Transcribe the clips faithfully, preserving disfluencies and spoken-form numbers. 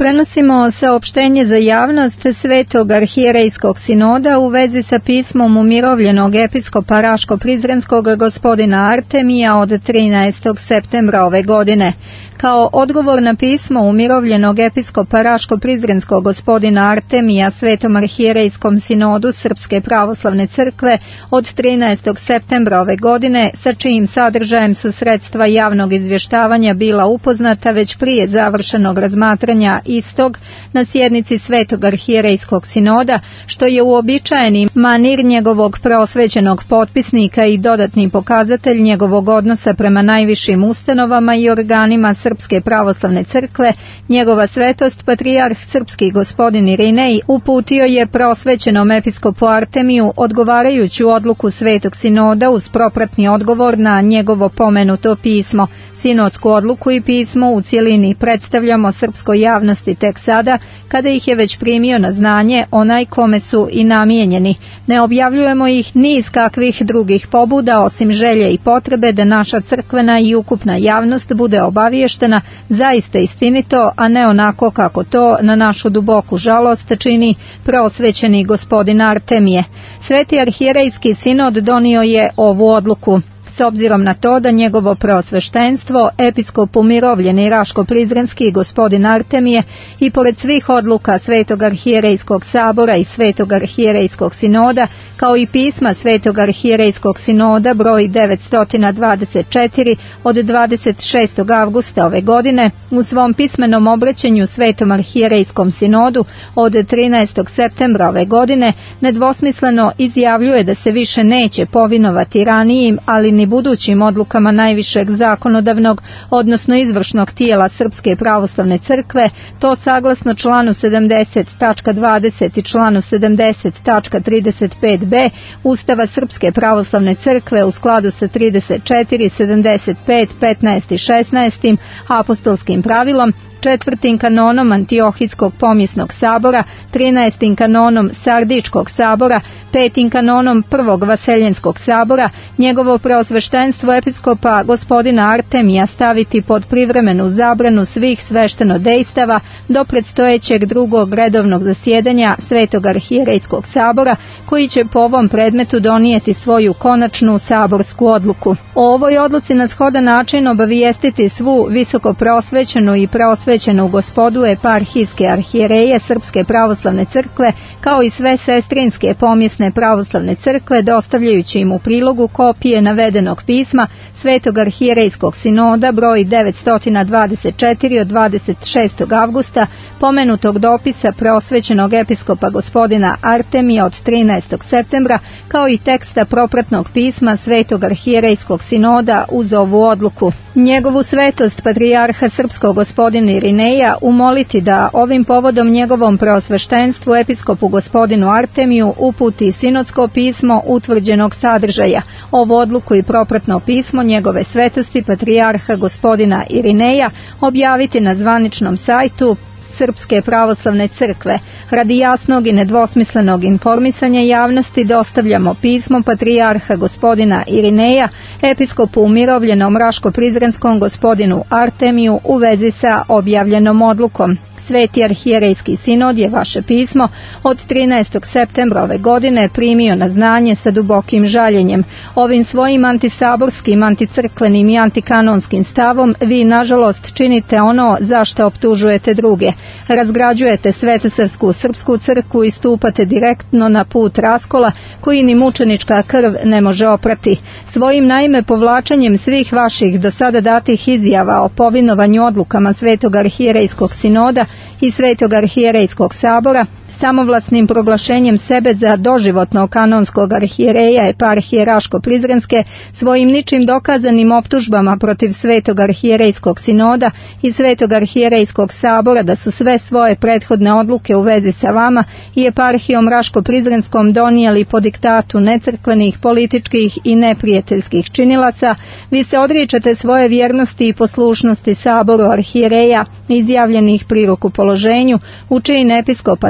Prenosimo saopštenje za javnost Svetog arhijerejskog sinoda u vezi sa pismom umirovljenog episkopa Raško-Prizrenskog gospodina Artemija od trinaestog septembra ove godine. Kao odgovor na pismo umirovljenog episkopa Raško-Prizrenskog gospodina Artemija Svetom arhijerejskom sinodu Srpske pravoslavne crkve od trinaestog septembra ove godine, sa čijim sadržajem su sredstva javnog izvještavanja bila upoznata već prije završenog razmatranja istog na sjednici Svetog arhijerejskog sinoda, što je uobičajeni manir njegovog preosvećenog potpisnika i dodatni pokazatelj njegovog odnosa prema najvišim ustanovama i organima Srpske pravoslavne crkve, njegova svetost patrijarh srpski gospodin Irinej uputio je preosvećenom episkopu Artemiju odgovarajuću odluku Svetog sinoda uz propratni odgovor na njegovo pomenuto pismo. Sinodsku odluku i pismo u cjelini predstavljamo srpskoj javnosti tek sada, kada ih je već primio na znanje onaj kome su i namijenjeni. Ne objavljujemo ih ni iz kakvih drugih pobuda osim želje i potrebe da naša crkvena i ukupna javnost bude obaviještena zaista istinito, a ne onako kako to na našu duboku žalost čini preosvećeni gospodin Artemije. Sveti arhijerejski sinod donio je ovu odluku. S obzirom na to da njegovo preosveštenstvo, episkop umirovljeni Raško-Prizrenski gospodin Artemije i pored svih odluka Svetog arhijerejskog sabora i Svetog arhijerejskog sinoda, kao i pisma Svetog arhijerejskog sinoda broj devetsto dvadeset četiri od dvadeset šestog avgusta ove godine, u svom pismenom obraćanju Svetom arhijerejskom sinodu od trinaestog septembra ove godine, nedvosmisleno izjavljuje da se više neće povinovati ranijim, ali ni budućim odlukama najvišeg zakonodavnog, odnosno izvršnog tijela Srpske pravoslavne crkve, to saglasno članu sedamdeset tačka dvadeset i članu sedamdeset tačka trideset pet b Ustava Srpske pravoslavne crkve u skladu sa trideset četiri, sedamdeset pet, petnaest i šesnaest apostolskim pravilom, četvrtim kanonom Antiohijskog pomjesnog sabora, trinaestim kanonom Sardičkog sabora, petim kanonom Prvog Vaseljenskog sabora, njegovo preosveštenstvo episkopa gospodina Artemija staviti pod privremenu zabranu svih sveštenodejstava do predstojećeg drugog redovnog zasjedanja Svetog arhijerejskog sabora, koji će po ovom predmetu donijeti svoju konačnu saborsku odluku. O ovoj odluci na shodan način obavijestiti svu visoko preosvećenu i preosvećenu gospodu eparhijske arhijereje Srpske pravoslavne crkve, kao i sve sestrinske pomjesne pravoslavne crkve, dostavljajući im u prilogu kopije navedenog pisma Svetog arhijerejskog sinoda broj devetsto dvadeset četiri od dvadeset šestog avgusta, pomenutog dopisa preosvećenog episkopa gospodina Artemija od trinaestog septembra, kao i teksta propratnog pisma Svetog arhijerejskog sinoda uz ovu odluku. Njegovu svetost patrijarha srpskog gospodina Irineja umoliti da ovim povodom njegovom preosveštenstvu episkopu gospodinu Artemiju uputi sinodsko pismo utvrđenog sadržaja. Ovu odluku i propratno pismo njegove svetosti patrijarha gospodina Irineja objaviti na zvaničnom sajtu Srpske pravoslavne crkve. Radi jasnog i nedvosmislenog informisanja javnosti dostavljamo pismo patrijarha gospodina Irineja episkopu umirovljenom Raško-Prizrenskom gospodinu Artemiju u vezi sa objavljenom odlukom. Sveti arhijerejski sinod je vaše pismo od trinaestog septembra ove godine primio na znanje sa dubokim žaljenjem. Ovim svojim antisaborskim, anticrkvenim i antikanonskim stavom vi nažalost činite ono za što optužujete druge. Razgrađujete Svetosavsku srpsku crkvu i stupate direktno na put raskola koji ni mučenička krv ne može oprati. Svojim naime povlačenjem svih vaših do sada datih izjava o povinovanju odlukama Svetog arhijerejskog sinoda i Svetog arhijerejskog sabora, samovlasnim proglašenjem sebe za doživotnog kanonskog arhijereja eparhije Raško-Prizrenske, svojim ničim dokazanim optužbama protiv Svetog arhijerejskog sinoda i Svetog arhijerejskog sabora da su sve svoje prethodne odluke u vezi sa vama i eparhijom Raško-Prizrenskom donijeli po diktatu necrkvenih, političkih i neprijateljskih činilaca, vi se odričete svoje vjernosti i poslušnosti saboru arhijereja izjavljenih pri rukopoloženju, u čin episkopa sabora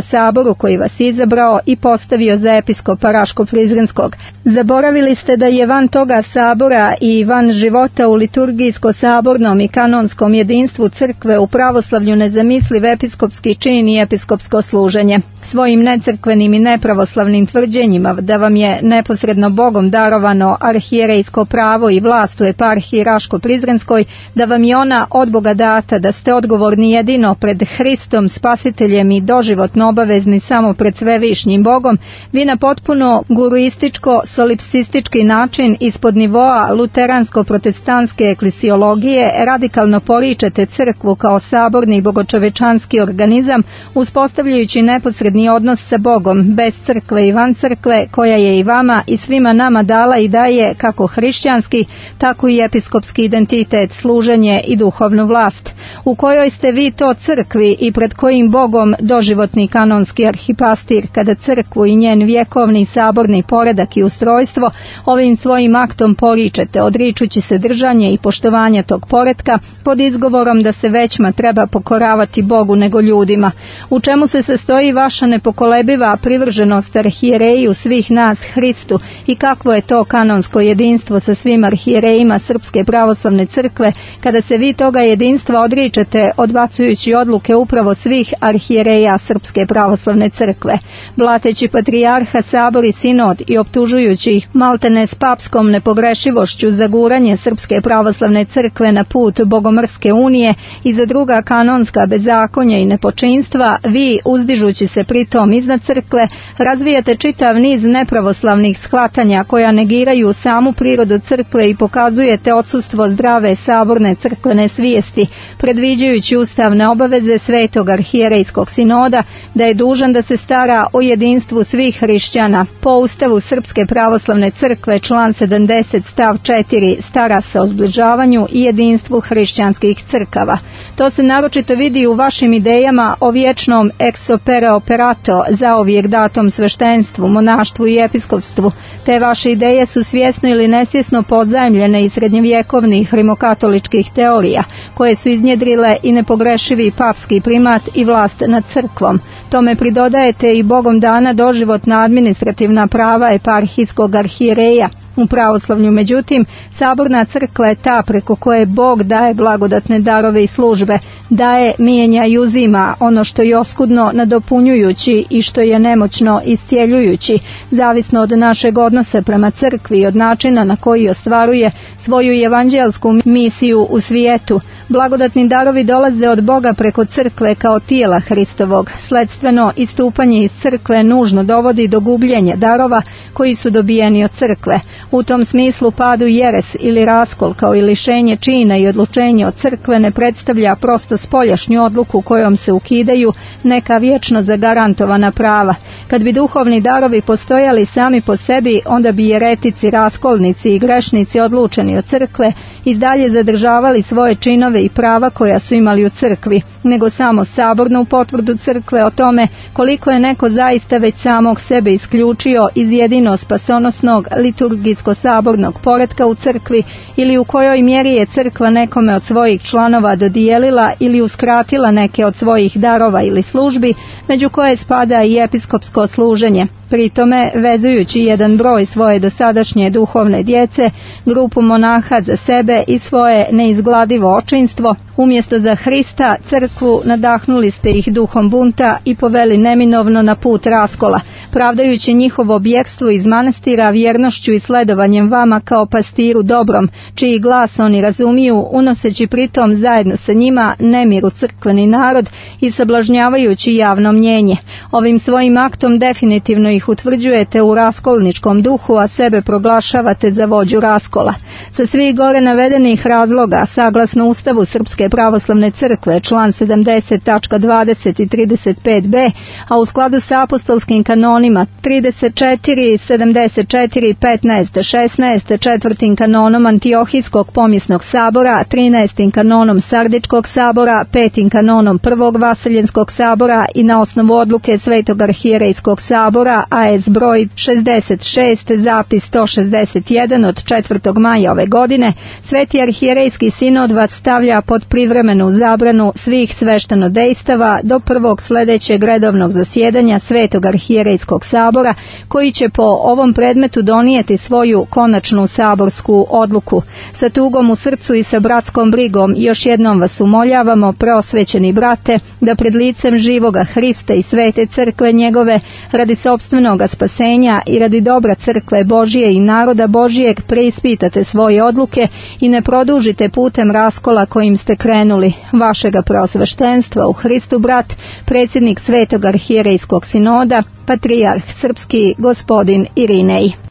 saboru koji vas izabrao i postavio za episkopa Raško-Prizrenskog. Zaboravili ste da je van toga sabora i van života u liturgijsko-sabornom i kanonskom jedinstvu crkve u pravoslavlju nezamisliv episkopski čin i episkopsko služenje. Svojim necrkvenim i nepravoslavnim tvrđenjima da vam je neposredno Bogom darovano arhijerejsko pravo i vlast u eparhiji Raško-Prizrenskoj, da vam je ona od Boga data, da ste odgovorni jedino pred Hristom, Spasiteljem i doživotno obavezni samo pred svevišnjim Bogom, vi na potpuno guruističko-solipsistički način ispod nivoa luteransko-protestantske eklesiologije radikalno poričete crkvu kao saborni i bogočovečanski organizam, uspostavljajući neposredni odnos sa Bogom, bez crkve i van crkve, koja je i vama i svima nama dala i daje kako hrišćanski, tako i episkopski identitet, služenje i duhovnu vlast, u kojoj ste vi to crkvi i pred kojim Bogom doživotni kanonski arhipastir, kada crkvu i njen vjekovni saborni poredak i ustrojstvo ovim svojim aktom poričete, odričući se držanje i poštovanja tog poretka pod izgovorom da se većma treba pokoravati Bogu nego ljudima. U čemu se sastoji vaša nepokolebiva privrženost arhijereju svih nas Hristu i kakvo je to kanonsko jedinstvo sa svim arhijerejima Srpske pravoslavne crkve, kada se vi toga jedinstva odričete odbacujući odluke upravo svih arhijereja Srpske pravoslavne crkve, blateći patrijarha, sabor i sinod i optužujući ih maltene s papskom nepogrešivošću za guranje Srpske pravoslavne crkve na put bogomrske unije i za druga kanonska bezakonja i nepočinstva, vi, uzdižući se pritom iznad crkve, razvijate čitav niz nepravoslavnih shvatanja koja negiraju samu prirodu crkve i pokazujete odsustvo zdrave saborne crkvene svijesti, predviđajući ustavne obaveze Svetog arhijerejskog sinoda da je dužan da se stara o jedinstvu svih hrišćana. Po ustavu Srpske pravoslavne crkve član sedamdeset stav četiri stara se o zbližavanju i jedinstvu hrišćanskih crkava. To se naročito vidi u vašim idejama o vječnom ex opere operato, zauvijek datom sveštenstvu, monaštvu i episkopstvu. Te vaše ideje su svjesno ili nesvjesno podzajmljene iz srednjevjekovnih rimokatoličkih teorija, koje su iznjedrile i nepogrešivi papski primat i vlast nad crkvom. Tome pridodajete i Bogom dana doživotna administrativna prava eparhijskog arhijereja u pravoslavlju. Međutim, saborna crkva je ta preko koje Bog daje blagodatne darove i službe, daje, mijenja i uzima ono što je oskudno nadopunjujući i što je nemoćno iscijeljujući, zavisno od našeg odnosa prema crkvi i od načina na koji ostvaruje svoju evanđelsku misiju u svijetu. Blagodatni darovi dolaze od Boga preko crkve kao tijela Hristovog. Sledstveno, istupanje iz crkve nužno dovodi do gubljenja darova koji su dobijeni od crkve. U tom smislu pad u jeres ili raskol kao i lišenje čina i odlučenje od crkve ne predstavlja prosto spoljašnju odluku kojom se ukidaju neka vječno zagarantovana prava. Kad bi duhovni darovi postojali sami po sebi, onda bi jeretici, raskolnici i grešnici odlučeni od crkve i dalje zadržavali svoje činove i prava koja su imali u crkvi, nego samo sabornu potvrdu crkve o tome koliko je neko zaista već samog sebe isključio iz jedino spasonosnog liturgijsko-sabornog poretka u crkvi ili u kojoj mjeri je crkva nekome od svojih članova dodijelila ili uskratila neke od svojih darova ili službi, među koje spada i episkopsko služenje. Pri tome, vezujući jedan broj svoje dosadašnje duhovne djece, grupu monaha za sebe i svoje neizgladivo očinstvo, umjesto za Hrista, crkvu, nadahnuli ste ih duhom bunta i poveli neminovno na put raskola, pravdajući njihovo bjegstvo iz manastira vjernošću i sledovanjem vama kao pastiru dobrom, čiji glas oni razumiju, unoseći pritom zajedno sa njima nemir u crkveni narod i sablažnjavajući javno mnjenje. Ovim svojim aktom definitivno ih utvrđujete u raskolničkom duhu, a sebe proglašavate za vođu raskola. Sa svih gore navedenih razloga, saglasno Ustavu Srpske pravoslavne crkve, član sedamdeset tačka dvadeset i trideset pet b, a u skladu sa apostolskim kanonima trideset četiri, sedamdeset četiri, petnaest, šesnaest, četvrtim kanonom Antiohijskog pomjesnog sabora, trinaestim kanonom Sardičkog sabora, petim kanonom Prvog Vaseljenskog sabora i na osnovu odluke Svetog arhijerejskog sabora A S broj šezdeset šest, zapis sto šezdeset jedan od četvrtog maja ove godine, Sveti arhijerejski sinod vas stavlja pod privremenu zabranu svih sveštenodejstava do prvog sljedećeg redovnog zasjedanja Svetog arhijerejskog sabora, koji će po ovom predmetu donijeti svoju konačnu saborsku odluku. Sa tugom u srcu i sa bratskom brigom još jednom vas umoljavamo, preosvećeni brate, da pred licem živoga Hrista i svete crkve njegove, radi sopstvenoga spasenja i radi dobra crkve Božije i naroda Božijeg, preispitate svoje odluke i ne produžite putem raskola kojim ste krenuli. Vašega preosveštenstva u Hristu brat, predsjednik Svetog arhijerejskog sinoda, patrijarh srpski gospodin Irinej.